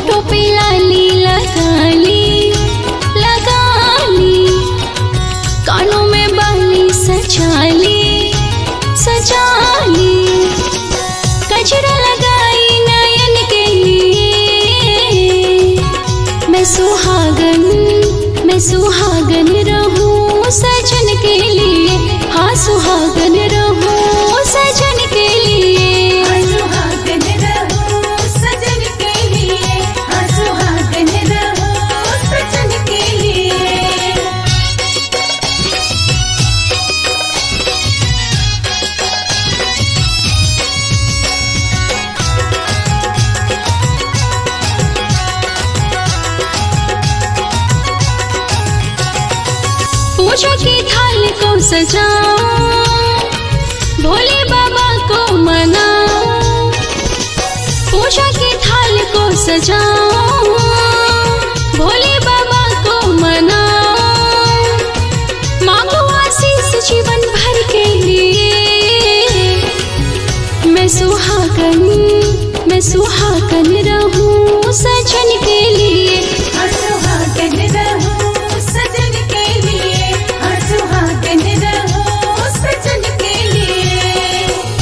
होठों पे लाली लगा ली, कानों में बाली सजा ली, गजरा लगाई नयन के लिए। मैं सुहागन रहूं सजन के लिए, हाँ सुहागन रहूं सजन के लिए, हाँ सुहागन रहूं सजन के लिए, हाँ सुहागन रहूं सजन के लिए। पूजा की थाल को सजाऊं, भोले बाबा को मनाऊं। पूजा की थाल को सजाऊं, भोले बाबा को मनाऊं। मांगो आशीष जीवन भर के लिए। मैं सुहागन रहूं सजन के लिए, हाँ सुहागन रहूं सजन के लिए, हाँ सुहागन रहूं सजन के लिए।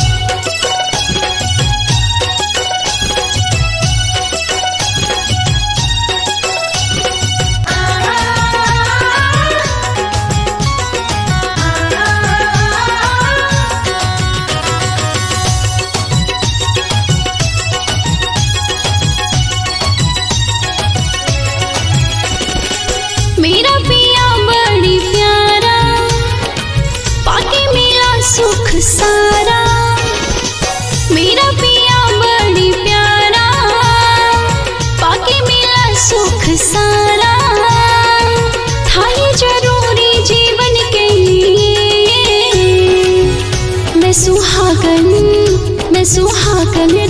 मेरा पिया बड़ी प्यारा, पाके मिला सुख सारा। मेरा पिया बड़ी प्यारा, पाके मिला सुख सारा। था ये जरूरी जीवन के लिए। मैं सुहागन